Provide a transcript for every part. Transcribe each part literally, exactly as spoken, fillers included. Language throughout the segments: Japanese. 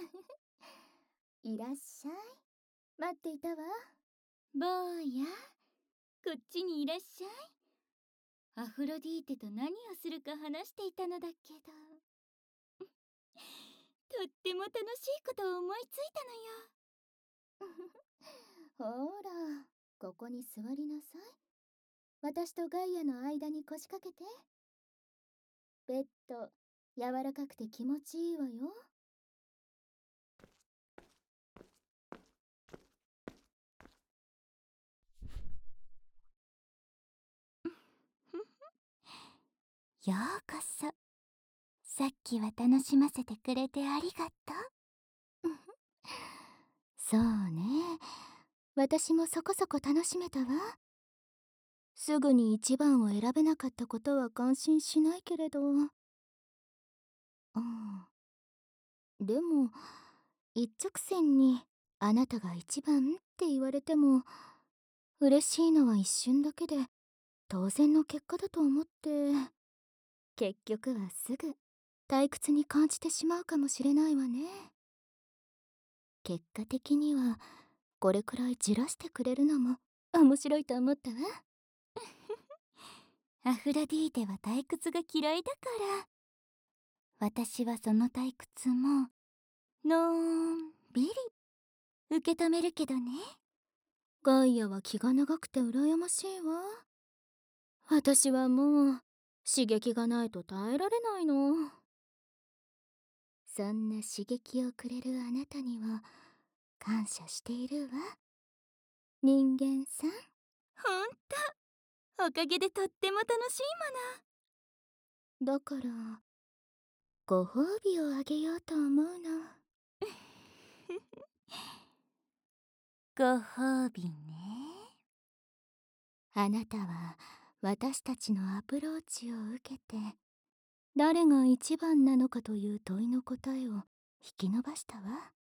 いらっしゃい。待っていたわ。 坊や、こっちにいらっしゃい。アフロディーテと何をするか話していたのだけどとっても楽しいことを思いついたのよ。 ほら、ここに座りなさい。私とガイアの間に腰掛けて。ベッド、柔らかくて気持ちいいわよ。 ようこそ。さっきは楽しませてくれてありがとう。 そうね。私もそこそこ楽しめたわ。すぐに一番を選べなかったことは感心しないけれど。うん。でも、一直線にあなたが一番って言われても、嬉しいのは一瞬だけで当然の結果だと思って、結局はすぐ退屈に感じてしまうかもしれないわね。結果的にはこれくらいじらしてくれるのも面白いと思ったわ。 アフロディーテは退屈が嫌いだから、私はその退屈ものんびり受け止めるけどね。 ガイアは気が長くて羨ましいわ。私はもう刺激がないと耐えられないの。そんな刺激をくれるあなたには感謝しているわ、人間さん。 ほんと、おかげでとっても楽しいだからご褒美をあげようと思うの。 ご褒美ね。 あなたは私たちのアプローチを受けて、誰が一番なのかという問いの答えを引き伸ばしたわ。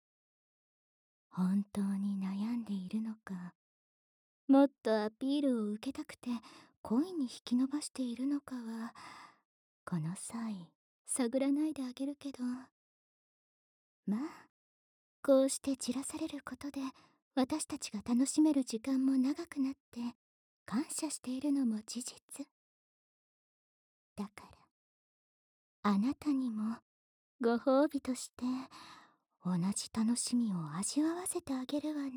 本当に悩んでいるのか、もっとアピールを受けたくて恋に引き伸ばしているのかは、この際探らないであげるけど、まあこうして散らされることで私たちが楽しめる時間も長くなって感謝しているのも事実だから、あなたにもご褒美として同じ楽しみを味わわせてあげるわね。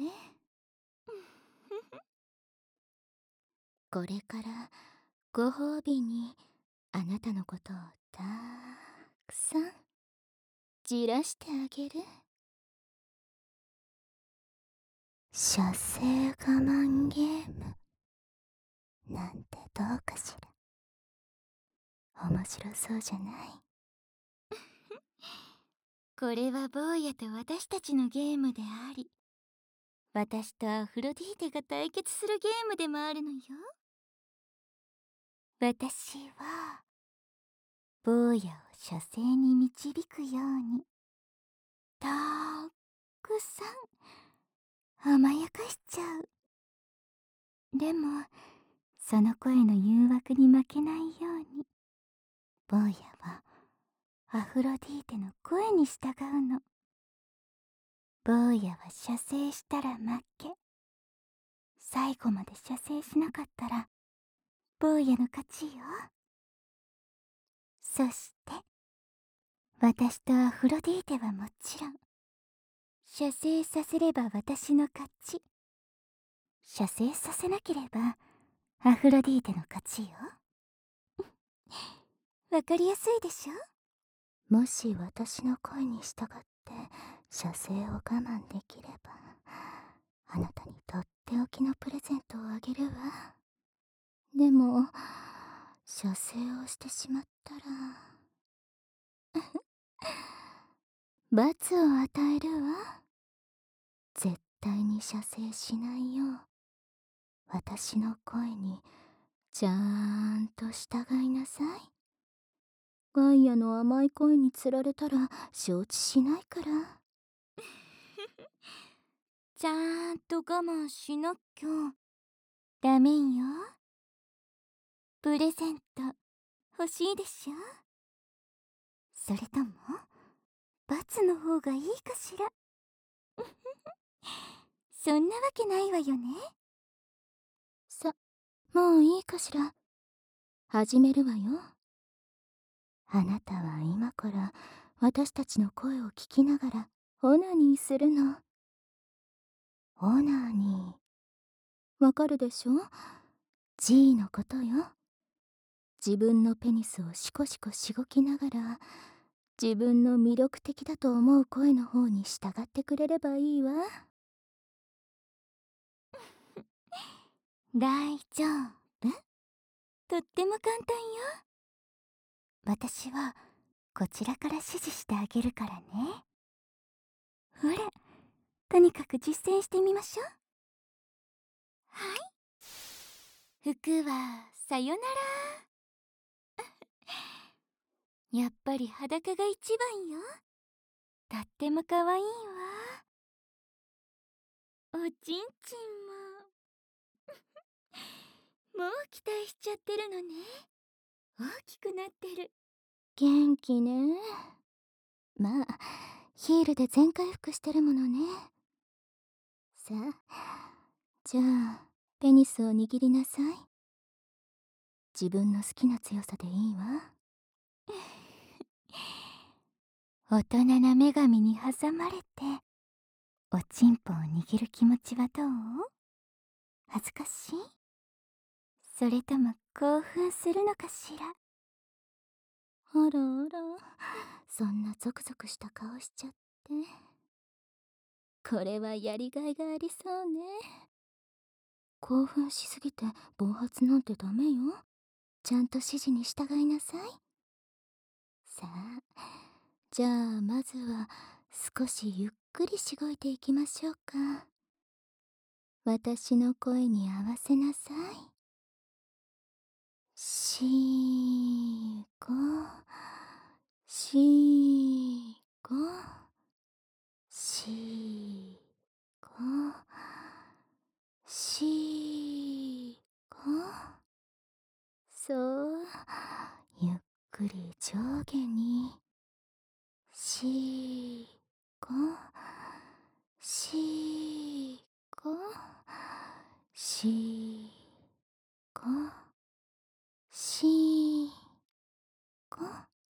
これからご褒美にあなたのことをたくさんじらしてあげる。射精我慢ゲームなんてどうかしら。面白そうじゃない？ これは坊やと私たちのゲームであり、私とアフロディーテが対決するゲームでもあるのよ。私は坊やを射精に導くようにたくさん甘やかしちゃう。でもその声の誘惑に負けないように、坊やはアフロディーテの声に従うの。坊やは射精したら負け、最後まで射精しなかったら坊やの勝ちよ。そして私とアフロディーテはもちろん、射精させれば私の勝ち、射精させなければアフロディーテの勝ちよ。わかりやすいでしょ。 もし私の声に従って射精を我慢できれば、あなたにとっておきのプレゼントをあげるわ。でも射精をしてしまったら罰を与えるわ。絶対に射精しないよう私の声にちゃーんと従いなさい。ガイアの甘い声につられたら承知しないから。 ちゃんと我慢しなきゃダメよ。プレゼント欲しいでしょ。それとも罰の方がいいかしら。そんなわけないわよね。 さ、もういいかしら。始めるわよ。あなたは今から私たちの声を聞きながらオナニーするの。オナニー。わかるでしょ？ G のことよ。自分のペニスをシコシコしごきながら、自分の魅力的だと思う声の方に従ってくれればいいわ。 大丈夫？とっても簡単よ。私はこちらから指示してあげるからね。ほら、とにかく実践してみましょう。はい。服はさよなら。やっぱり裸が一番よ。とっても可愛いわ。おちんちんももう期待しちゃってるのね。大きくなってる。 元気ね。まあ、ヒールで全回復してるものね。さあ、じゃあ、ペニスを握りなさい。自分の好きな強さでいいわ。 大人な女神に挟まれておちんぽを握る気持ちはどう？恥ずかしい？それとも興奮するのかしら？ あらあら、そんなゾクゾクした顔しちゃって。これはやりがいがありそうね。興奮しすぎて暴発なんてダメよ。ちゃんと指示に従いなさい。さあ、じゃあまずは少しゆっくりしごいていきましょうか。私の声に合わせなさい。しーご、しーご、しーご、しーご。そう、ゆっくり上下に。しーご、しーご、しーご、しーご。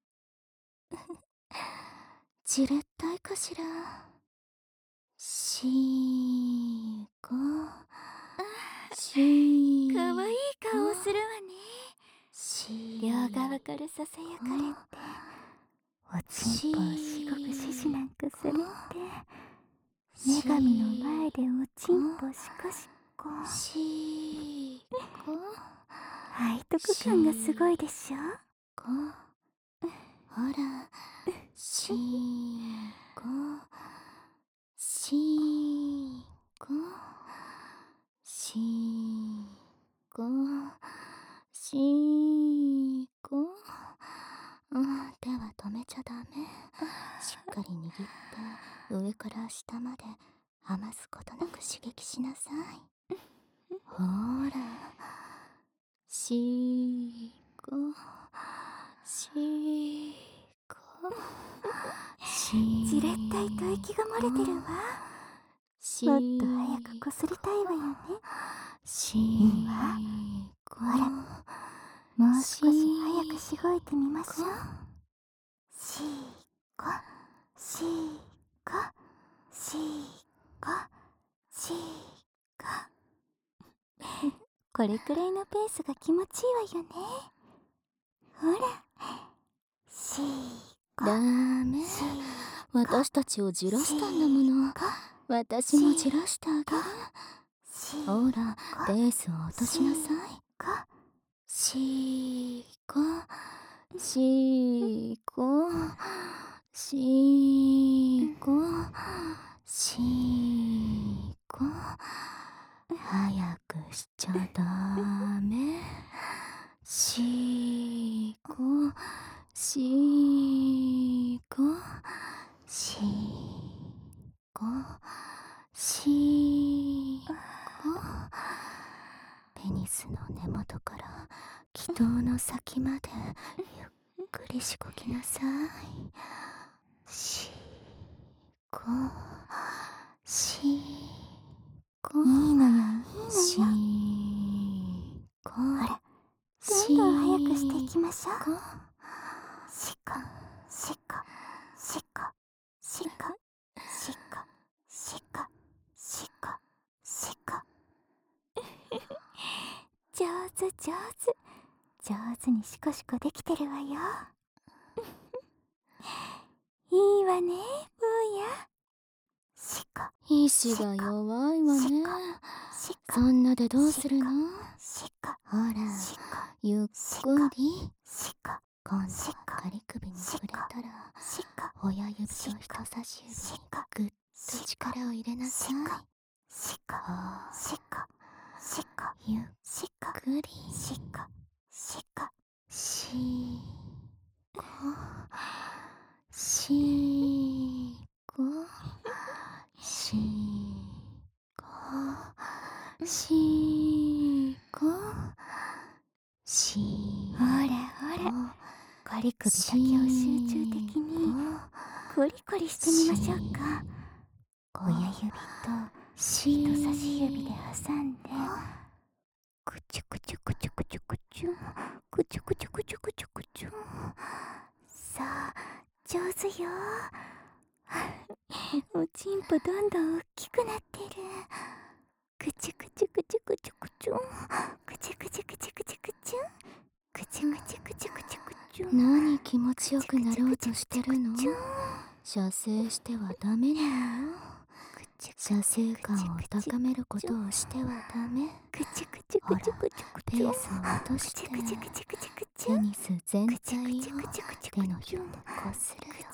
じれったいかしら。しーご、しーかわいい顔をするわね。 しー両側からささやかれておちんぽをしごく指示なんかされて女神の前でおちんぽしこしこ。 しーご、 背徳感がすごいでしょ。 ご、ほら、しーご、しーご、しーご、しーご。うん、手は止めちゃダメ。しっかり握って上から下まで余すことなく刺激しなさい。ほら、しーご、しーご、しーご。 じれったい吐息が漏れてるわ。もっと早くこすりたいわよね。 しいいわ。 ご、 ほら、もう少し早くしごいてみましょう。しーご、しーご、しーご、しーご。これくらいのペースが気持ちいいわよね。ほら、しーご、 ダメ。私たちをじらしたんだもの。私もじらしてあげる。ほら、ペースを落としなさい。しーご、しーご、しーご、しーご。早くしちゃダメ。しーご、しーご、しーご、しーご。ペニスの根元から気筒の先までゆっくりしごきなさい。しーしこいいのよ、いいのよ。 しこほら、どんどん早くしていきましょう。 こしこ、しこ、しこ、しこ、しこ、しこ、しこ、しこ。上手上手。上手にシコシコできてるわよ。いいわね、坊や。しこ、 意志が弱いわね。 しこ、 そんなでどうするの？ しこ、 ほら、 しこ、 ゆっくり。 しこ、 今度は仮首に触れたら、 しこ、 親指と人差し指にぐっと力を入れなさい。 しこ、しこ、しこ、 ゆっしこ、 くり。 しこ、しこ、 しこ、しこ、しこ、しこ、しほらほら、仮首だけを集中的にコリコリしてみましょうか。親指と人差し指で挟んで、くちゅくちゅくちゅくちゅくちゅ、くちゅくちゅくちゅくちゅくちゅ。さあ、上手よ。おちんぽどんどん大きくなってる。くちゅくちゅくちゅくちゅくちゅ、くちゅくちゅくちゅくちゅくちゅ、くちゅくちゅくちゅくちゅくちゅ。 何気持ちよくなろうとしてるの？射精してはダメなのよ。射精感を高めることをしてはダメ。ほら、ペースを落として、ペニス全体を手のひらでこするよ。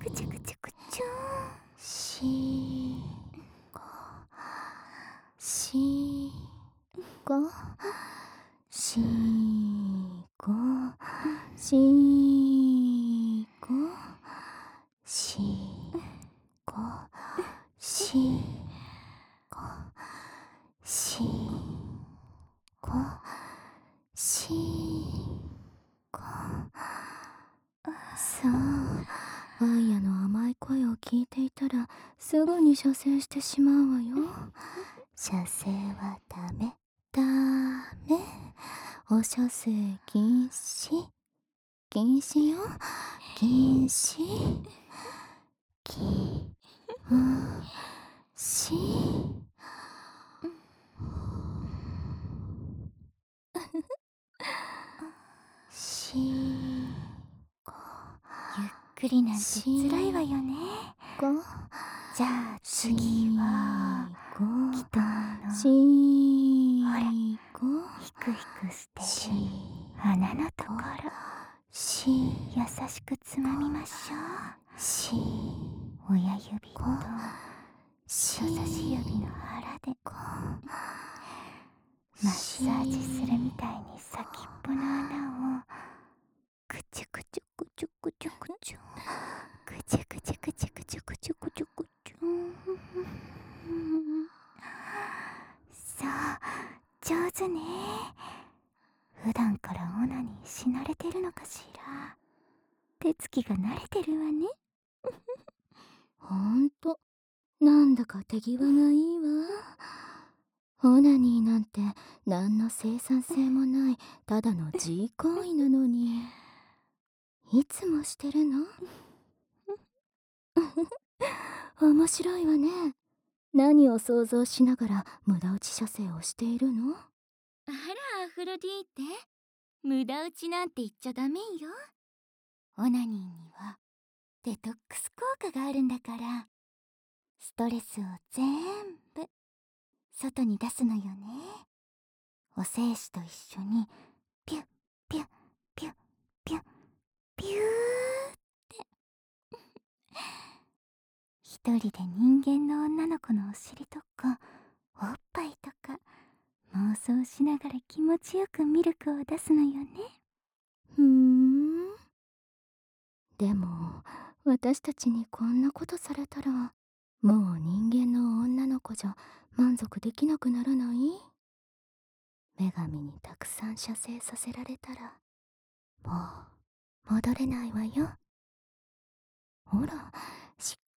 しーこ、しーこ、しーこ、しーこ、しーこ、しーこ、しーこ、しーこ。さあ、ワイヤの甘い声を聞いていたらすぐに射精してしまうわよ。射精はダメ、ダメ。お射精禁止、禁止よ、禁止、禁止。しーこ、 ゆっくりなんて辛いわよね。 こ、 じゃあ次はこ、 北のしーこ、 ヒクヒクしてしる鼻のところ、 し優しくつまみましょう。 し親指とし人差し指の腹でマッサージするみたいに先っぽの穴をくちゅくちゅくちゅくちゅくちゅ、くちゅくちゅくちゅくちゅくちゅくちゅくちゅ。そう、上手ね。普段からオナニーし慣れてるのかしら。手つきが慣れてるわね。 ほんと、なんだか手際がいいわ。オナニーなんて何の生産性もないただの自慰行為なのに、いつもしてるの？面白いわね。何を想像しながら無駄打ち射精をしているの？ あら、アフロディーテ、無駄打ちなんて言っちゃダメよ。オナニーにはデトックス効果があるんだから、ストレスを全部外に出すのよね。お精子と一緒にピュッピュッピュッピュッピューって一人で人間の女の子のお尻とかおっぱいとか妄想しながら気持ちよくミルクを出すのよね。 ふーん。でも私たちにこんなことされたら、もう人間の女の子じゃ満足できなくならない？女神にたくさん射精させられたらもう戻れないわよ。ほら、しっ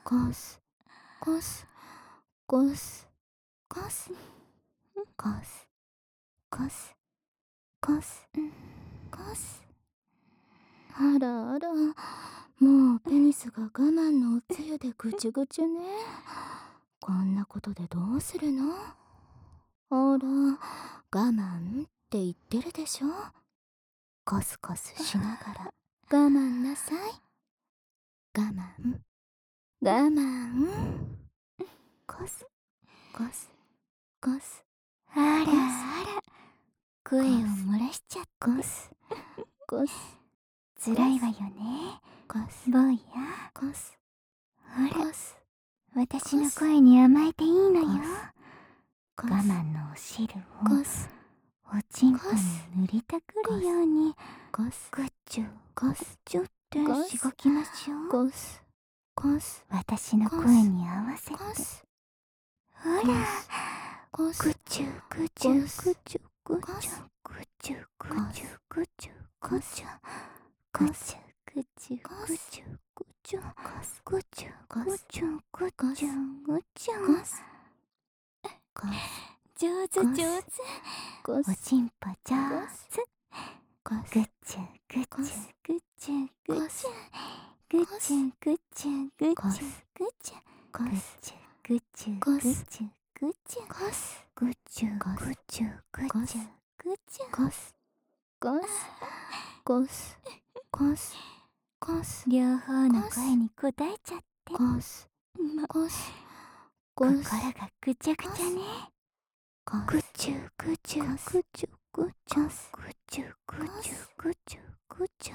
こすこすこすこすこすこすこすこす。あらあら、もうペニスが我慢のおつゆでぐちゅぐちゅね。こんなことでどうするの？あら、我慢って言ってるでしょ。コスコスしながら我慢なさい。我慢我慢。コスコスコス。 あらあら、声を漏らしちゃってコスコス。 辛いわよね、 コス坊や。 コスほら、 コス。 私の声に甘えていいのよ。 コス我慢のお汁をコスおちんぽに塗りたくるようにコスぐっちゅコぐっスちゅってコスしごきましょう。 コスコス私の声に合わせて。 コス。 ほら、 コスぐちゅぐちゅコスぐちゅぐちゅぐちゅぐちゅぐちゅぐちゅぐちゅぐちゅぐちゅぐちゅぐちゅぐちゅぐちゅぐちゅ。上手上手。おちんぽ上手。ぐちゅぐちゅぐちゅぐちゅぐちゅぐちゅぐちゅぐちゅぐちゅぐちゅぐちゅぐちゅぐちゅぐちゅぐちゅぐちゅぐちゅぐちゅぐちゅ。 コスコスコスコスコス。 両方の声に応えちゃって。 コスま、 コスコ心スがぐちゃぐちゃね。 コスぐちゅぐちゅぐちゅぐちゅぐちゅぐちゅぐちゅぐちゅぐちゅ。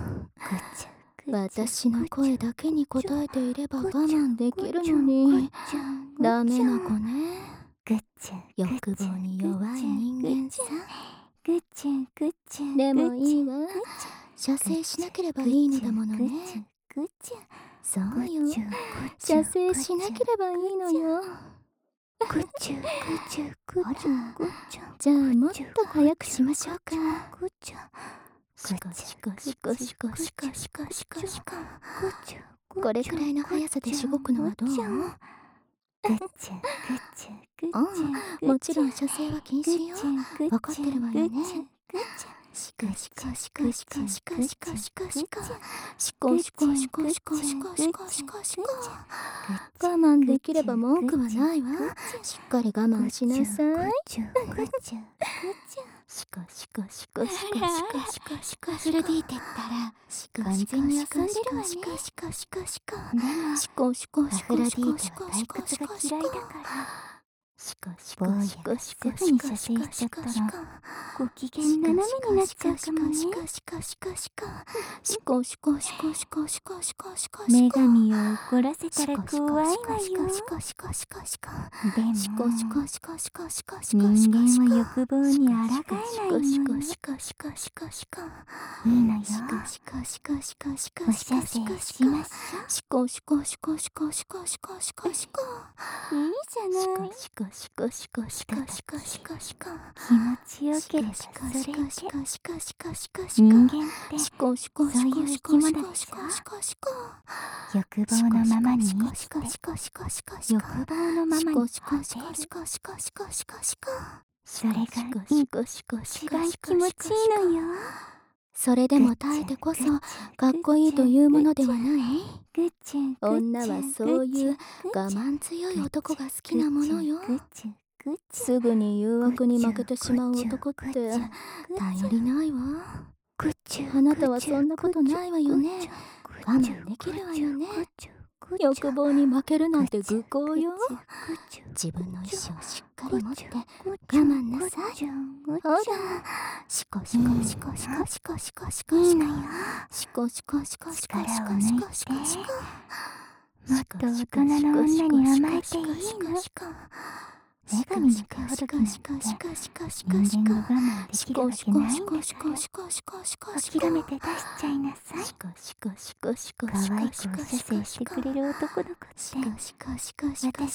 私の声だけに応えていれば我慢できるのにダメな子ね。欲望に弱い人間さ。 ぐちゅぐちゅ。 でもいいわ、射精しなければいいのだものね。そうよ、射精しなければいいのよ。 ぐちゅぐちゅぐちゅぐちゅ。 じゃあもっと早くしましょうか。 ぐちゅシコシコシコシコシコシコシコシコ。 ぐちゅ。 これくらいの速さでしごくのはどう？ ぐちゅぐちゅぐちゅ。 うん、もちろん射精は禁止よ。わかってるわよね。 ぐちシコシコシコシコシコシコシコシコシコシコシコシコシコシコシコシコ。我慢できれば文句はないわ。しっかり我慢しなさい。 ちゅぐちゅシコシコシコシコシコシコシコ。 アフロディーテったらシコ完全に遊んでるわね。 シコシコシコシコでもシコシコアシフロディーコシコシテは退コシコ屈がシコシコ嫌いだからシコシコ坊やシコシがすぐコシコに射精シコシしちゃったらコシコ。 ご機嫌斜めになっちゃうかもね。 シコシコシコシコシコシコシコシコシコシコシコシ女コ。 神を怒らせたら怖いわよ。 シコシコシコシコシコでもシコシコシコシコシコシコ。 人間は欲望に抗えないのよ。 シコシコシコシコシコ。 いいのよ。 シコシコシコシコシコおシコ射シコ精シコしましょシコシコシコシコシコシコシコシコ。 う。いいじゃない。 シコシコシコシコシコシコシコ。 気持ちよければシコそれで。 シコシコシコシコシコシコ。 人間ってシコシコシコシコシコシコシコシコ。 欲望のままに生きシコてシコシコシコシコ。 欲望のままにシコシコ果てシコシる。 コシコシコシコシコ。 それがシコシコシ一番コシコ気持ちいいのよ。 それでも耐えてこそかっこいいというものではない。 ぐちゅぐちゅ女はそういう我慢強い男が好きなものよ。 ぐちゅぐちゅすぐに誘惑に負けてしまう男って頼りないわ。 ぐちゅ。 あなたはそんなことないわよね。我慢できるわよね。欲望に負けるなんて愚行よ。自分の意志をしっかり持って我慢なさい。ほら、シコシコシコシコシコシコシコシコシコシコシコシコシコシコシコシコシコ。 もっと大人の女に甘えていいの。女神の手ほどきなんて人間が我慢できるわけないんだから諦めて出しちゃいなさい。可愛くお射精してくれる男の子って私大好きよ。だ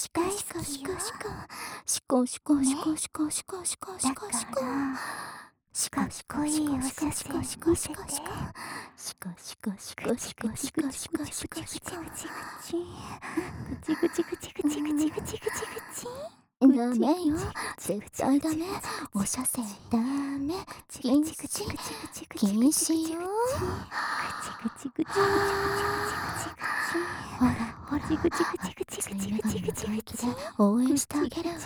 からかっこいいお射精見せて。 コシコシコシコシコシコシコシコ。 ぐちぐちぐちぐちぐちぐちぐちぐちぐち。 ダメよ、絶対ダメ。お射精ダメ。禁止禁止よ。 ぐちぐちぐちぐちぐちぐちぐち。 ほらほら、 ぐちぐちぐちぐちぐちぐちぐちぐち。 応援してあげるわ。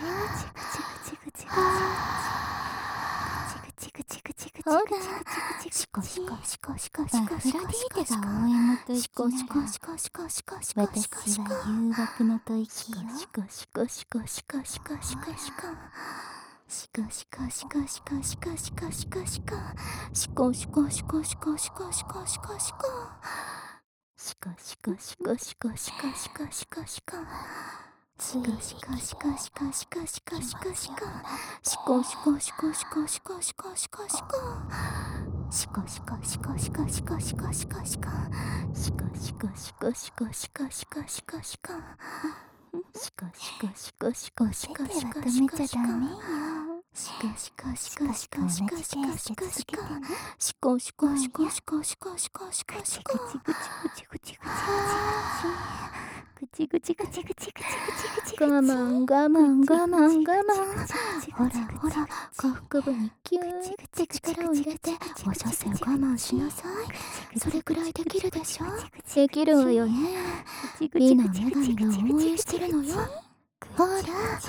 ほら、シコシコシコシコシコシコシコシコ。 応援の吐シコ息ならシコシコシコシコシコシコシコ。 私は誘惑の吐息よ。 シコシコシコシコシコシコシコ。シコシコシコシコシコシコシコシコ。シコシコシコシコシコシコシコシコ。シコシコシコシコシコシコシコシコ。シコシコシコシコシコシコシコシコ。シコシコシコシコシコシコシコシコ。シコシコシコシコシコシコシコシコ。シコシコシコシコシコシコシコシコ。シコシコシコシコシコシコシコシコ。シコシコシコシコシコシコシコシコ。シコシコシコシコシコシコシコシコ。 ぐちぐちぐちぐちぐちぐちぐちぐちぐちぐちぐちぐちぐち。 我慢我慢我慢我慢。ほらほら、下腹部にキューって力を入れてお射精我慢しなさい。それくらいできるでしょ。できるわよね。美の女神が応援してるのよ。ほら、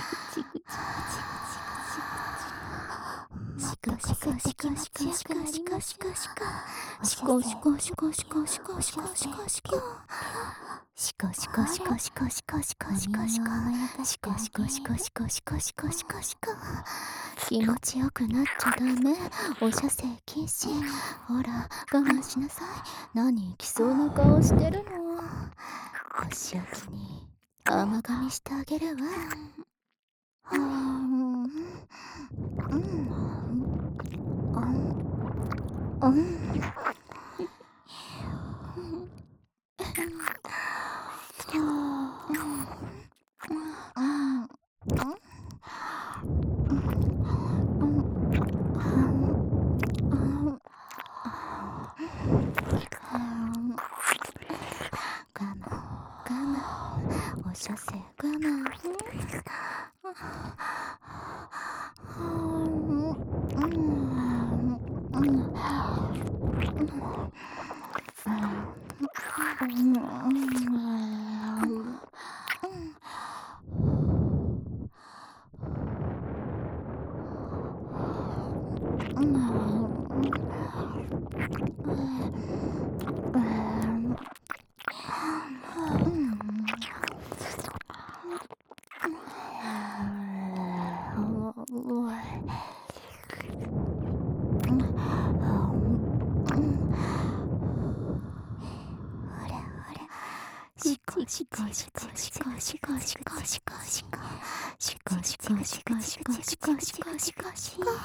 シコシコシコシコシコシコシコシコ。シコシコシコシコシコシコシコシコ。シコシコシコシコシコシコシコシコ。シコシコシコシコシコシコシコシコ。気持ちよくなっちゃダメ。お射精禁止。ほら、我慢しなさい。何行きそうな顔してるの。お仕置きに甘噛みしてあげるわ。うんうんうん。お射精我慢。シコシコシコシコシコシコシコシコ。シコシコシコシコシコシコシコシコ。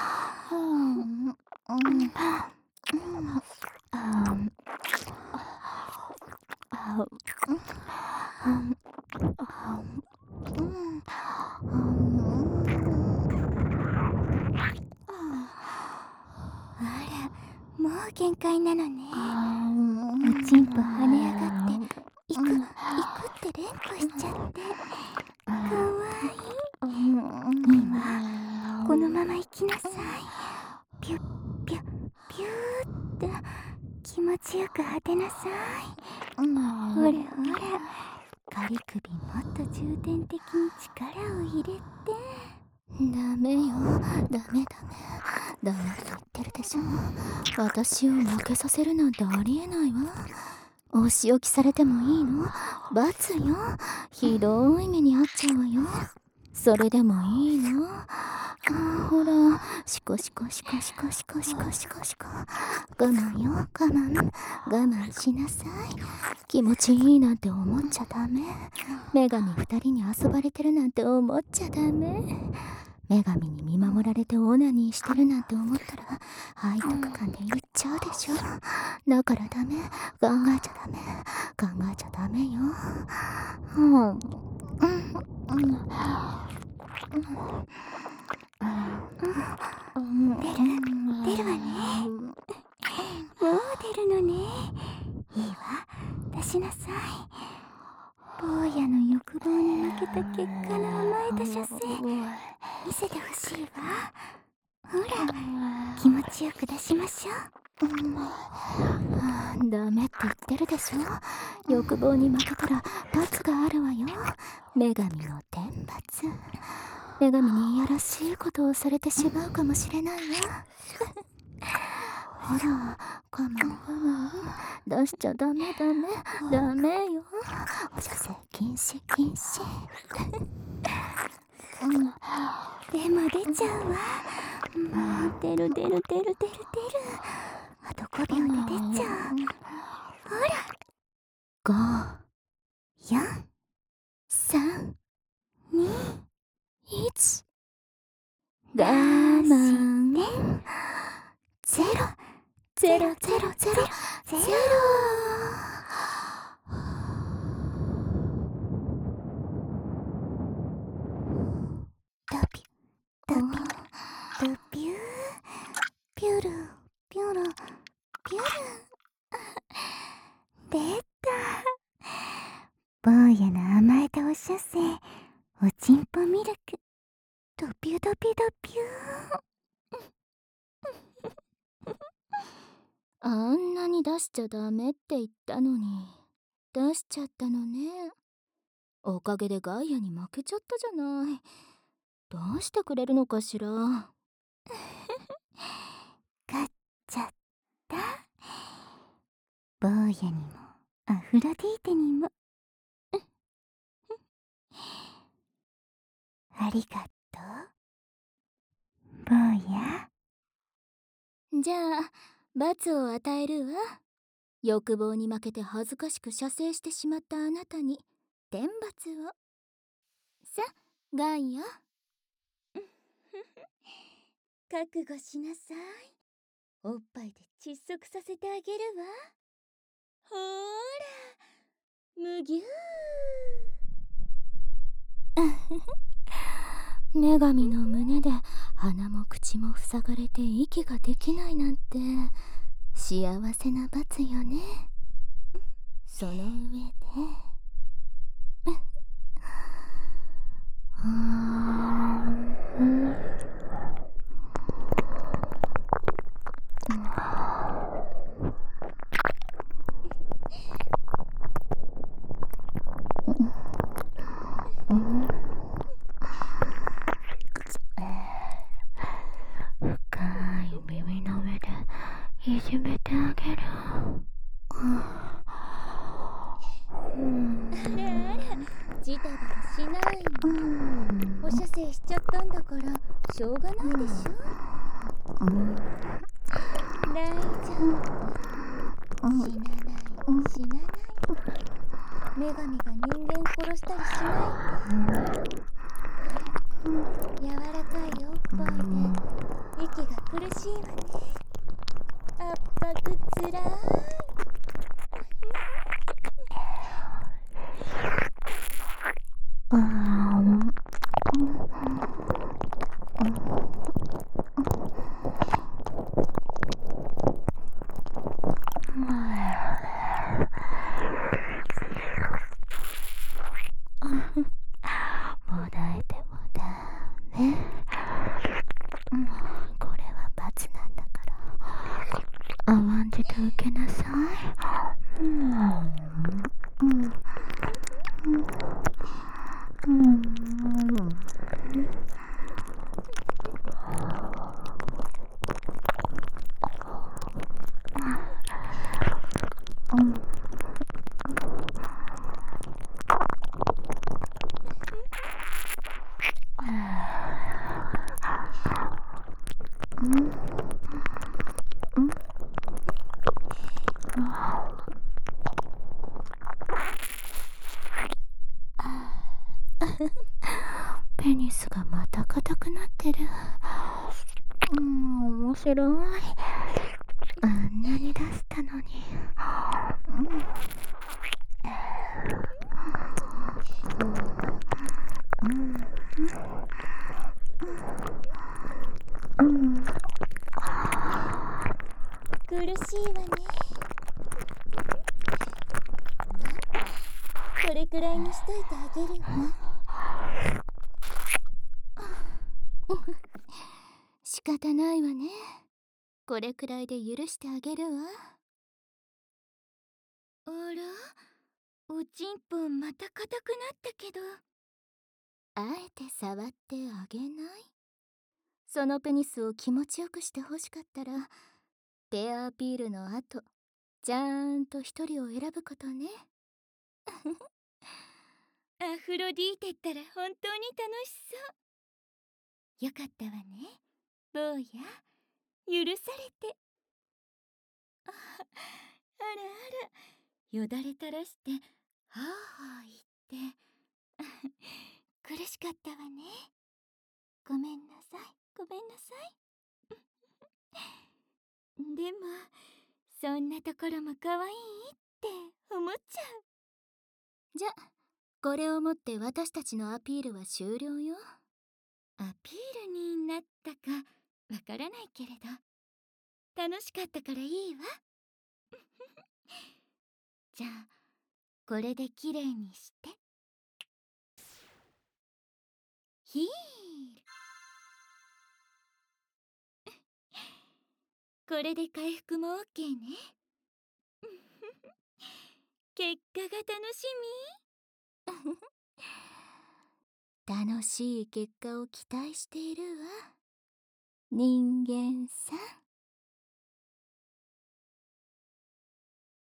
もう限界なのね。おちんぽ跳ね上がっていくいくって連呼しちゃってかわいい。今このまま行きなさい。ピュッピュッピューって気持ちよく果てなさい。ほらほら、仮首もっと重点的に力を入れて。 ダメよ、ダメダメダメと言ってるでしょ。私を負けさせるなんてありえないわ。お仕置きされてもいいの？罰よ。ひどい目に遭っちゃうわよ。それでもいいの？ほら、シコシコシコシコシコシコシコシコ。我慢よ、我慢。我慢しなさい。気持ちいいなんて思っちゃダメ。女神二人に遊ばれてるなんて思っちゃダメ。女神に見守られてオナニーしてるなんて思ったら背徳感で言っちゃうでしょ。だからダメ。考えちゃダメ。考えちゃダメよ。うんうんうん出る出るわね。もう出るのね。 しなさい。坊やの欲望に負けた結果の甘えた射精見せてほしいわ。ほら、気持ちよく出しましょう。 ダメって言ってるでしょ。欲望に負けたら罰があるわよ。女神の天罰。女神にいやらしいことをされてしまうかもしれないわ。ほら、我慢我慢。出しちゃダメダメダメよ。射精禁止禁止。 でも出ちゃうわ。もう出る出る出る出る出る。あとごびょうで出ちゃう。ほら。 ご、 よん、 さん、 に、 いち。我慢。 ゼロ、 ゼロゼロゼロゼロ。 ドピュドピュドピューピュルピュルピュル出た。坊やの甘えたお射精おちんぽミルクドピュドピュドピュー。 あんなに出しちゃダメって言ったのに出しちゃったのね。おかげでガイアに負けちゃったじゃない。どうしてくれるのかしら。 勝っちゃった。坊やにもアフロディーテにもありがとう坊や。 じゃあ罰を与えるわ。欲望に負けて恥ずかしく射精してしまったあなたに天罰を。さ、ガイア。 覚悟しなさい。おっぱいで窒息させてあげるわ。ほーら、むぎゅー。女神の胸で鼻も口も塞がれて息ができないなんて幸せな罰よね。その上でうーん深い耳の上でいじめてあげる。 あらあら、ジタバタしないの。お射精しちゃったんだからしょうがないでしょ。大丈夫。死なない死なない。女神が人間殺したりしない。柔らかいおっぱいで息が苦しいわね。圧迫つらい。 もだえてもダメ。これは罰なんだから甘んじて受けなさい。ペニスがまた硬くなってる。うん、面白い。あんなに出したのに。 苦しいわね。 これくらいにしといてあげるわ。 仕方ないわね。これくらいで許してあげるわ。 あら、おちんぽんまた硬くなったけど。 あえて触ってあげない？そのペニスを気持ちよくしてほしかったら、ペアアピールの後、ちゃーんと一人を選ぶことね。 アフロディーテったら本当に楽しそう。よかったわね、坊や。許されて。あ、あらあら、よだれ垂らしてはあはあ言って苦しかったわね。ごめんなさい、ごめんなさい。でもそんなところも可愛いって思っちゃう。 じゃ、これをもって私たちのアピールは終了よ。 アピールになったかわからないけれど、楽しかったからいいわ。じゃあこれできれいにして。ヒール。これで回復も オーケー ね。結果が楽し楽しい結果を期待しているわ。人間さん。